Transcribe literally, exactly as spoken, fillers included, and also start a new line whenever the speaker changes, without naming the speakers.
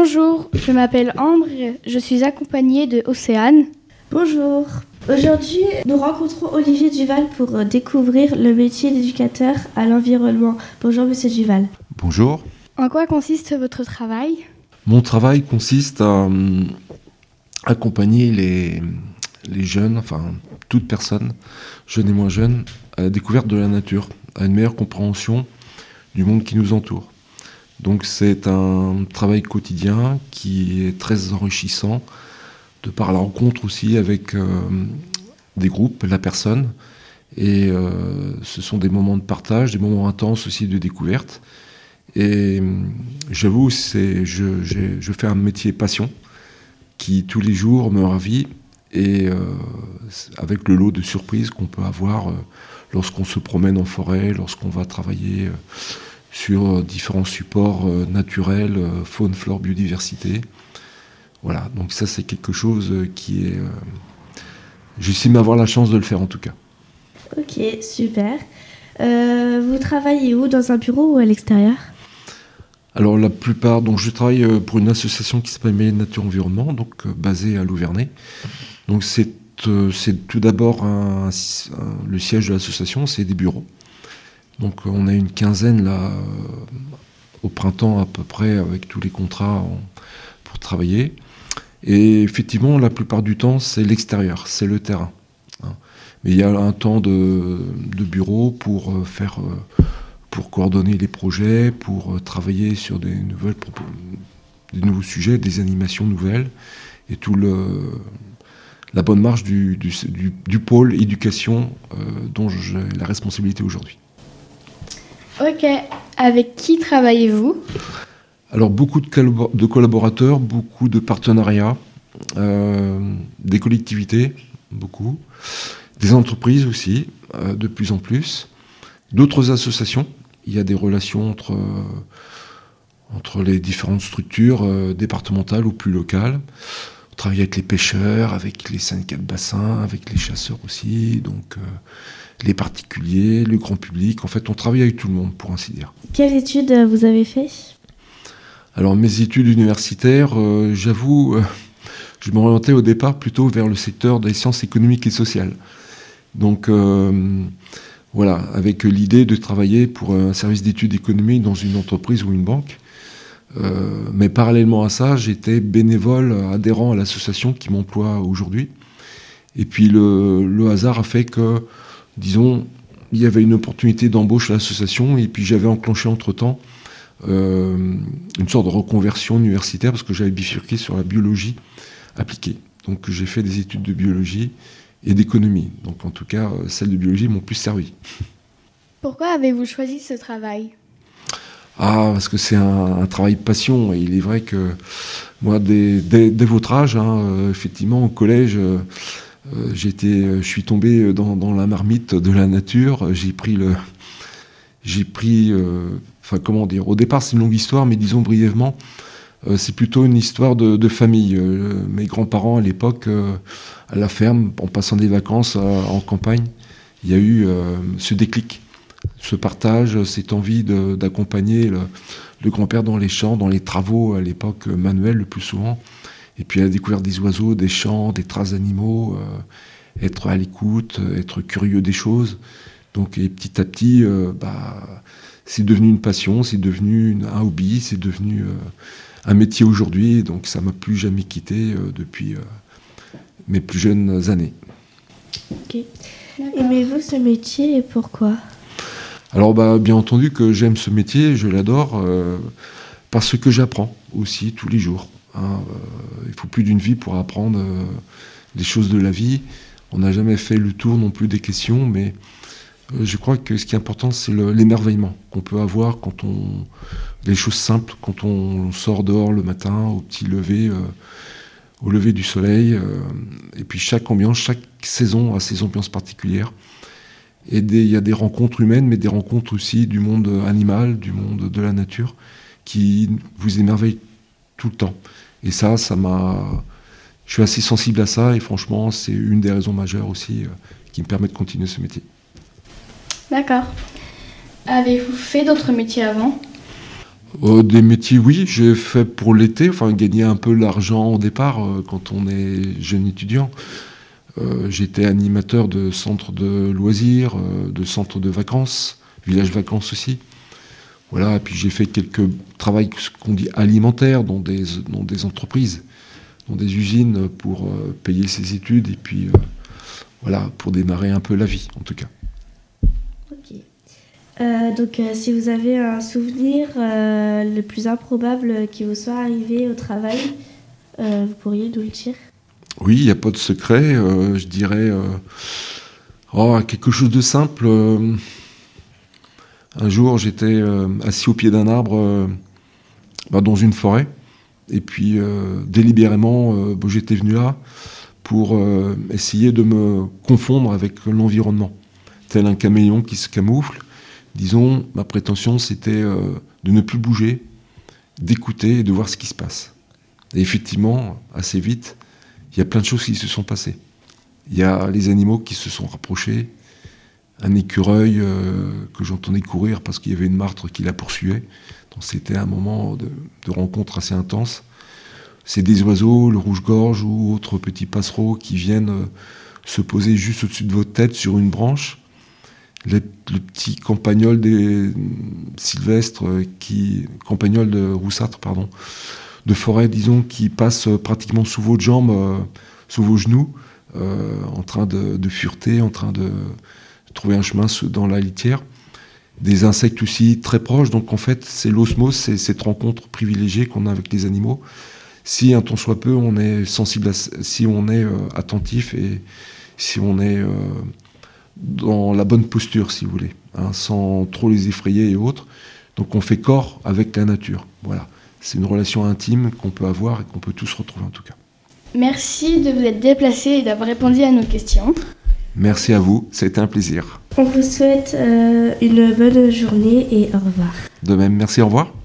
Bonjour, je m'appelle Ambre, je suis accompagnée de Océane.
Bonjour. Aujourd'hui, nous rencontrons Olivier Duval pour découvrir le métier d'éducateur à l'environnement. Bonjour Monsieur Duval.
Bonjour.
En quoi consiste votre travail ?
Mon travail consiste à euh, accompagner les, les jeunes, enfin toute personne, jeunes et moins jeunes, à la découverte de la nature, à une meilleure compréhension du monde qui nous entoure. Donc c'est un travail quotidien qui est très enrichissant, de par la rencontre aussi avec euh, des groupes, la personne. Et euh, ce sont des moments de partage, des moments intenses aussi de découverte. Et euh, j'avoue, c'est, je, j'ai, je fais un métier passion qui tous les jours me ravit. Et euh, avec le lot de surprises qu'on peut avoir euh, lorsqu'on se promène en forêt, lorsqu'on va travailler euh, sur différents supports euh, naturels, euh, faune, flore, biodiversité. Voilà, donc ça c'est quelque chose qui est... Euh, j'estime avoir la chance de le faire en tout cas.
Ok, super. Euh, vous travaillez où, dans un bureau ou à l'extérieur ?
Alors la plupart, donc je travaille pour une association qui s'appelle Mêlée Nature Environnement, donc euh, basée à Louvernay. Donc c'est, euh, c'est tout d'abord un, un, le siège de l'association, c'est des bureaux. Donc on a une quinzaine là, euh, au printemps à peu près, avec tous les contrats en, pour travailler. Et effectivement, la plupart du temps, c'est l'extérieur, c'est le terrain. Hein. Mais il y a un temps de, de bureau pour euh, faire, euh, pour coordonner les projets, pour euh, travailler sur des nouvelles, des nouveaux sujets, des animations nouvelles, et tout le, la bonne marche du, du, du, du pôle éducation euh, dont j'ai la responsabilité aujourd'hui.
Ok, avec qui travaillez-vous ?
Alors beaucoup de, collabor- de collaborateurs, beaucoup de partenariats, euh, des collectivités, beaucoup, des entreprises aussi, euh, de plus en plus, d'autres associations. Il y a des relations entre, euh, entre les différentes structures euh, départementales ou plus locales. On travaille avec les pêcheurs, avec les syndicats de bassin, avec les chasseurs aussi, donc euh, les particuliers, le grand public. En fait, on travaille avec tout le monde, pour ainsi dire.
Quelles études vous avez fait ?
Alors mes études universitaires, euh, j'avoue, euh, je m'orientais au départ plutôt vers le secteur des sciences économiques et sociales. Donc euh, voilà, avec l'idée de travailler pour un service d'études économiques dans une entreprise ou une banque. Euh, mais parallèlement à ça, j'étais bénévole adhérent à l'association qui m'emploie aujourd'hui. Et puis le, le hasard a fait que, disons, il y avait une opportunité d'embauche à l'association et puis j'avais enclenché entre-temps Euh, une sorte de reconversion universitaire parce que j'avais bifurqué sur la biologie appliquée. Donc j'ai fait des études de biologie et d'économie. Donc en tout cas, celles de biologie m'ont plus servi.
Pourquoi avez-vous choisi ce travail ?
Ah, parce que c'est un, un travail passion. Et il est vrai que moi, dès, dès, dès votre âge, hein, euh, effectivement, au collège, euh, j'étais, je suis tombé dans, dans la marmite de la nature. J'ai pris le... J'ai pris... Euh, Enfin, comment dire, au départ, c'est une longue histoire, mais disons brièvement, euh, c'est plutôt une histoire de, de famille. Euh, mes grands-parents, à l'époque, euh, à la ferme, en passant des vacances euh, en campagne, il y a eu euh, ce déclic, ce partage, cette envie de, d'accompagner le, le grand-père dans les champs, dans les travaux, à l'époque, manuels le plus souvent, et puis à la découverte des oiseaux, des champs, des traces d'animaux, euh, être à l'écoute, être curieux des choses. Donc, et petit à petit, euh, bah... c'est devenu une passion, c'est devenu une, un hobby, c'est devenu euh, un métier aujourd'hui. Donc ça ne m'a plus jamais quitté euh, depuis euh, mes plus jeunes années.
Ok. Aimez-vous ce métier et pourquoi ?
Alors bah, bien entendu que j'aime ce métier, je l'adore, euh, parce que j'apprends aussi tous les jours. Hein. Euh, il faut plus d'une vie pour apprendre euh, des choses de la vie. On n'a jamais fait le tour non plus des questions, mais... Je crois que ce qui est important, c'est le, l'émerveillement qu'on peut avoir quand on... les choses simples, quand on sort dehors le matin, au petit lever, euh, au lever du soleil. Euh, et puis chaque ambiance, chaque saison a ses ambiances particulières. Et il y a des rencontres humaines, mais des rencontres aussi du monde animal, du monde de la nature, qui vous émerveillent tout le temps. Et ça, ça m'a... Je suis assez sensible à ça, et franchement, c'est une des raisons majeures aussi euh, qui me permet de continuer ce métier.
D'accord. Avez-vous fait d'autres métiers avant ?
Euh, des métiers, oui, j'ai fait pour l'été, enfin gagner un peu l'argent au départ euh, quand on est jeune étudiant. Euh, j'étais animateur de centres de loisirs, euh, de centres de vacances, village vacances aussi. Voilà, et puis j'ai fait quelques travaux qu'on dit alimentaires dans des, dans des entreprises, dans des usines pour euh, payer ses études et puis euh, voilà, pour démarrer un peu la vie en tout cas.
Ok. Euh, donc, euh, si vous avez un souvenir euh, le plus improbable qui vous soit arrivé au travail, euh, vous pourriez nous le dire?
Oui, il n'y a pas de secret. Euh, je dirais euh, oh, quelque chose de simple. Euh, un jour, j'étais euh, assis au pied d'un arbre euh, bah, dans une forêt. Et puis, euh, délibérément, euh, bah, j'étais venu là pour euh, essayer de me confondre avec l'environnement. Tel un caméléon qui se camoufle. Disons, ma prétention, c'était euh, de ne plus bouger, d'écouter et de voir ce qui se passe. Et effectivement, assez vite, il y a plein de choses qui se sont passées. Il y a les animaux qui se sont rapprochés, un écureuil euh, que j'entendais courir parce qu'il y avait une martre qui la poursuivait. Donc c'était un moment de, de rencontre assez intense. C'est des oiseaux, le rouge-gorge ou autres petits passereaux qui viennent euh, se poser juste au-dessus de votre tête sur une branche. Les, le petit campagnol des sylvestres, qui, campagnol de roussâtre, pardon, de forêt, disons, qui passe pratiquement sous votre jambe, euh, sous vos genoux, euh, en train de, de fureter, en train de trouver un chemin dans la litière. Des insectes aussi très proches, donc en fait, c'est l'osmose, c'est cette rencontre privilégiée qu'on a avec les animaux. Si un tant soit peu, on est sensible, à, si on est euh, attentif et si on est euh, dans la bonne posture, si vous voulez, hein, sans trop les effrayer et autres. Donc on fait corps avec la nature. Voilà. C'est une relation intime qu'on peut avoir et qu'on peut tous retrouver en tout cas.
Merci de vous être déplacé et d'avoir répondu à nos questions.
Merci à vous, ça a été un plaisir.
On vous souhaite euh, une bonne journée et au revoir.
De même, merci, au revoir.